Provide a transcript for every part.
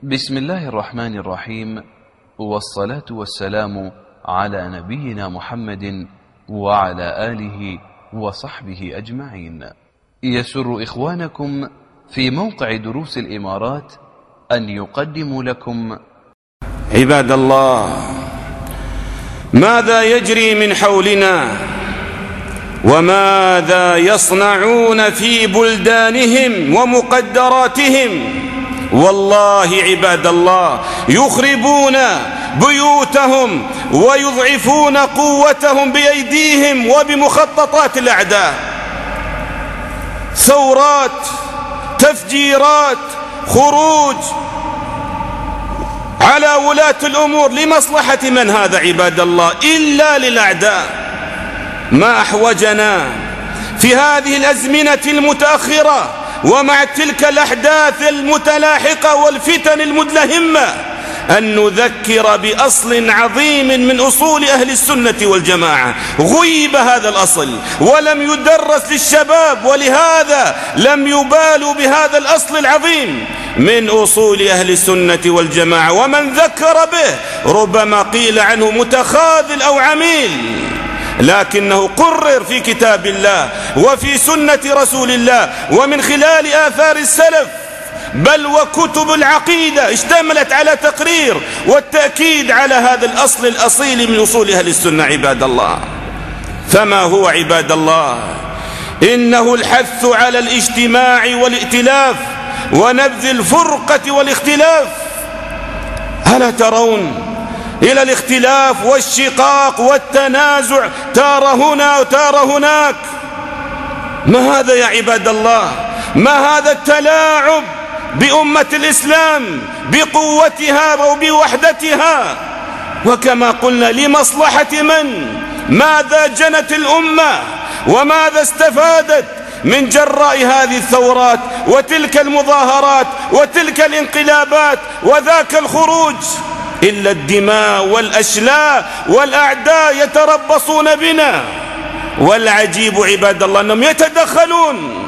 بسم الله الرحمن الرحيم، والصلاة والسلام على نبينا محمد وعلى آله وصحبه أجمعين. يسر إخوانكم في موقع دروس الإمارات أن يقدموا لكم عباد الله، ماذا يجري من حولنا وماذا يصنعون في بلدانهم ومقدراتهم. والله عباد الله يخربون بيوتهم ويضعفون قوتهم بأيديهم وبمخططات الأعداء. ثورات، تفجيرات، خروج على ولاة الأمور لمصلحة من هذا عباد الله؟ إلا للأعداء. ما أحوجنا في هذه الأزمنة المتأخرة ومع تلك الأحداث المتلاحقة والفتن المدلهمة أن نذكر بأصل عظيم من أصول أهل السنة والجماعة. غيب هذا الأصل ولم يدرس للشباب، ولهذا لم يبالوا بهذا الأصل العظيم من أصول أهل السنة والجماعة. ومن ذكر به ربما قيل عنه متخاذل أو عميل، لكنه قرر في كتاب الله وفي سنة رسول الله ومن خلال آثار السلف، بل وكتب العقيدة اشتملت على تقرير والتأكيد على هذا الأصل الأصيل من أصول أهل السنة عباد الله. فما هو عباد الله؟ إنه الحث على الاجتماع والائتلاف ونبذ الفرقة والاختلاف. ألا ترون إلى الاختلاف والشقاق والتنازع، تارة هنا وتارة هناك؟ ما هذا يا عباد الله؟ ما هذا التلاعب بأمة الإسلام بقوتها وبوحدتها؟ وكما قلنا لمصلحة من؟ ماذا جنت الأمة وماذا استفادت من جراء هذه الثورات وتلك المظاهرات وتلك الانقلابات وذاك الخروج؟ إلا الدماء والأشلاء، والأعداء يتربصون بنا. والعجيب عباد الله أنهم يتدخلون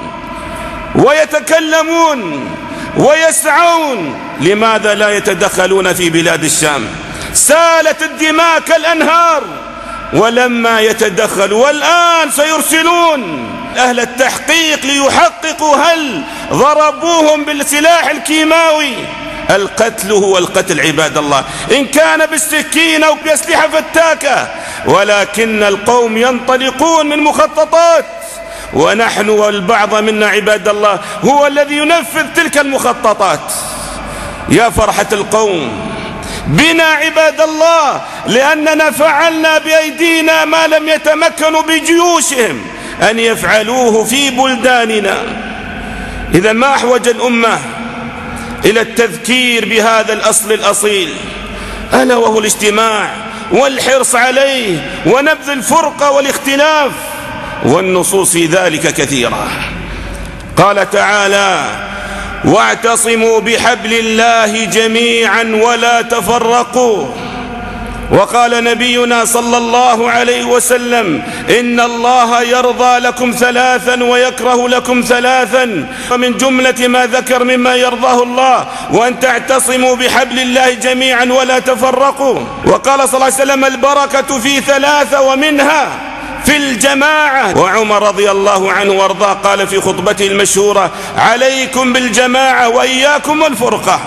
ويتكلمون ويسعون. لماذا لا يتدخلون في بلاد الشام؟ سالت الدماء كالأنهار ولما يتدخلوا، والآن سيرسلون أهل التحقيق ليحققوا هل ضربوهم بالسلاح الكيماوي. القتل هو القتل عباد الله، إن كان بالسكين أو بأسلحة فتاكة، ولكن القوم ينطلقون من مخططات، ونحن والبعض منا عباد الله هو الذي ينفذ تلك المخططات. يا فرحة القوم بنا عباد الله، لأننا فعلنا بأيدينا ما لم يتمكنوا بجيوشهم أن يفعلوه في بلداننا. إذا ما أحوج الأمة إلى التذكير بهذا الأصل الأصيل، ألا وهو الاجتماع والحرص عليه ونبذ الفرقة والاختلاف، والنصوص في ذلك كثيرة. قال تعالى: واعتصموا بحبل الله جميعا ولا تفرقوا. وقال نبينا صلى الله عليه وسلم: إن الله يرضى لكم ثلاثا ويكره لكم ثلاثا. ومن جملة ما ذكر مما يرضاه الله: وأن تعتصموا بحبل الله جميعا ولا تفرقوا. وقال صلى الله عليه وسلم: البركة في ثلاثة ومنها في الجماعة. وعمر رضي الله عنه وارضاه قال في خطبته المشهورة: عليكم بالجماعة وإياكم والفرقة.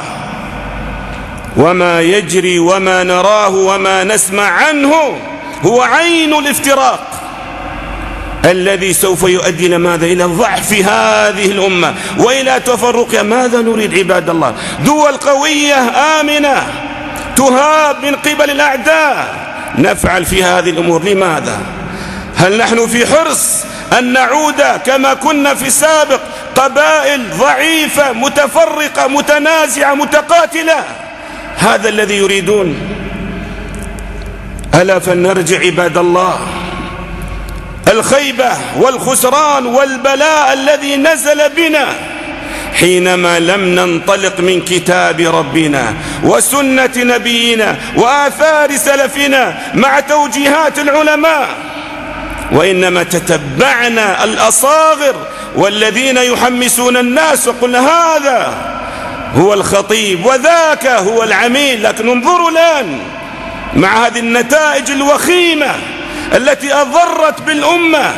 وما يجري وما نراه وما نسمع عنه هو عين الافتراق الذي سوف يؤدي إلى ماذا؟ إلى ضعف هذه الأمة وإلى تفرقها. ماذا نريد عباد الله؟ دول قوية آمنة تهاب من قبل الأعداء، نفعل في هذه الأمور. لماذا؟ هل نحن في حرص أن نعود كما كنا في السابق، قبائل ضعيفة متفرقة متنازعة متقاتلة؟ هذا الذي يريدون. ألا فلنرجع عباد الله. الخيبة والخسران والبلاء الذي نزل بنا حينما لم ننطلق من كتاب ربنا وسنة نبينا وآثار سلفنا مع توجيهات العلماء، وإنما تتبعنا الأصاغر والذين يحمسون الناس، وقلنا هو الخطيب وذاك هو العميل. لكن انظروا الآن مع هذه النتائج الوخيمة التي أضرت بالأمة،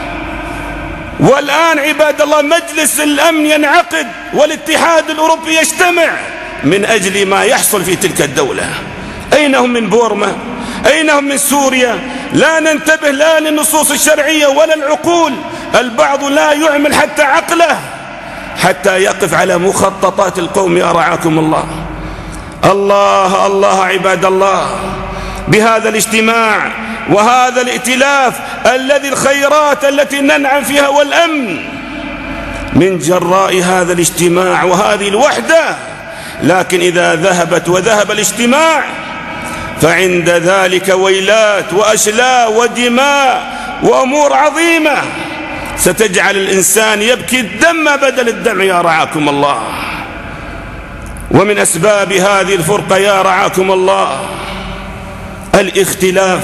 والآن عباد الله مجلس الأمن ينعقد والاتحاد الأوروبي يجتمع من أجل ما يحصل في تلك الدولة. أين هم من بورما؟ أين هم من سوريا؟ لا ننتبه لا للنصوص الشرعية ولا العقول. البعض لا يعمل حتى عقله حتى يقف على مخططات القوم. يا رعاكم الله. الله الله عباد الله، بهذا الاجتماع وهذا الائتلاف الذي الخيرات التي ننعم فيها والأمن من جراء هذا الاجتماع وهذه الوحدة. لكن إذا ذهبت وذهب الاجتماع فعند ذلك ويلات وأشلاء ودماء وأمور عظيمة ستجعل الإنسان يبكي الدم بدل الدمع. يا رعاكم الله. ومن أسباب هذه الفرقة يا رعاكم الله الاختلاف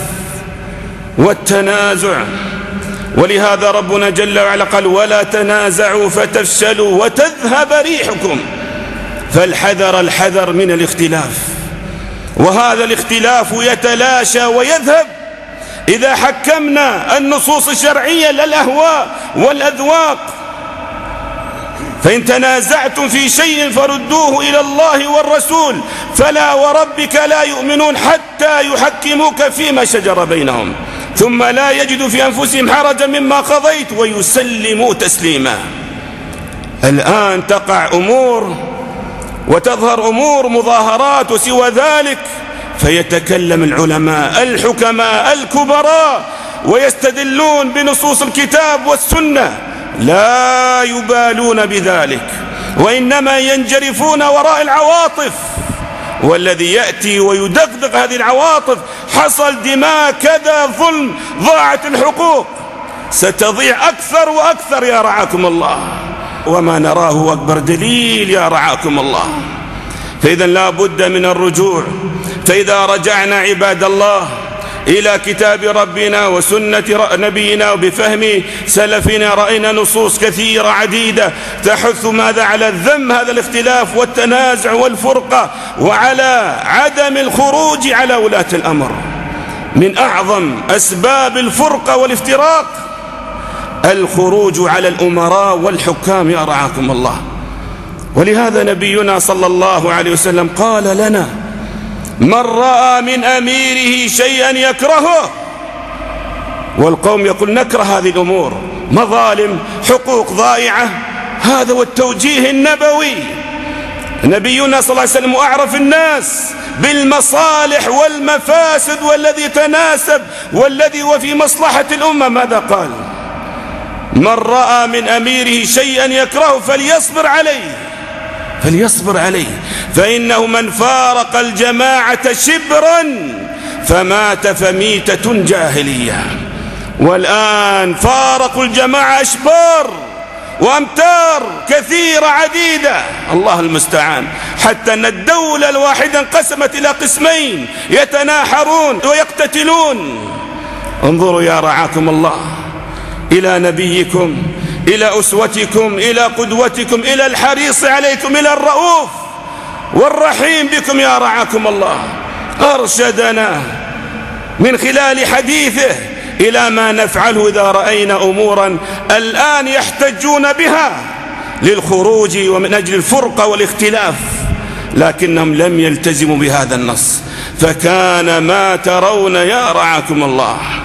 والتنازع. ولهذا ربنا جل وعلا قال ولا تنازعوا فتفشلوا وتذهب ريحكم. فالحذر الحذر من الاختلاف، وهذا الاختلاف يتلاشى ويذهب إذا حكمنا النصوص الشرعية للأهواء والأذواق. فإن تنازعتم في شيء فردوه إلى الله والرسول فلا وربك لا يؤمنون حتى يحكموك فيما شجر بينهم ثم لا يجدوا في أنفسهم حرجا مما قضيت ويسلموا تسليما. الآن تقع أمور وتظهر أمور مظاهرات وسوى ذلك، فيتكلم العلماء الحكماء الكبراء ويستدلون بنصوص الكتاب والسنة، لا يبالون بذلك وإنما ينجرفون وراء العواطف. والذي يأتي ويدغدغ هذه العواطف حصل دماء كذا ظلم ضاعت الحقوق ستضيع أكثر وأكثر. يا رعاكم الله. وما نراه أكبر دليل يا رعاكم الله. فإذا لا بد من الرجوع. فإذا رجعنا عباد الله إلى كتاب ربنا وسنة نبينا وبفهم سلفنا رأينا نصوص كثيرة عديدة تحث ماذا على الذم هذا الاختلاف والتنازع والفرقة وعلى عدم الخروج على ولاة الأمر. من أعظم أسباب الفرقة والافتراق الخروج على الأمراء والحكام. يا رعاكم الله. ولهذا نبينا صلى الله عليه وسلم قال لنا من رأى من أميره شيئا يكرهه، والقوم يقول نكره هذه الأمور، مظالم حقوق ضائعة، هذا هو التوجيه النبوي. نبينا صلى الله عليه وسلم أعرف الناس بالمصالح والمفاسد والذي تناسب والذي هو في مصلحة الأمة. ماذا قال؟ من رأى من أميره شيئا يكرهه فليصبر عليه، فليصبر عليه، فإنه من فارق الجماعة شبرا فمات فميتة جاهلية. والآن فارقوا الجماعة أشبار وأمتار كثيرة عديدة، الله المستعان، حتى أن الدولة الواحدة انقسمت إلى قسمين يتناحرون ويقتتلون. انظروا يا رعاكم الله إلى نبيكم، إلى أسوتكم، إلى قدوتكم، إلى الحريص عليكم، إلى الرؤوف والرحيم بكم يا رعاكم الله. أرشدنا من خلال حديثه إلى ما نفعله إذا رأينا أمورا الآن يحتجون بها للخروج ومن أجل الفرقة والاختلاف، لكنهم لم يلتزموا بهذا النص. فكان ما ترون يا رعاكم الله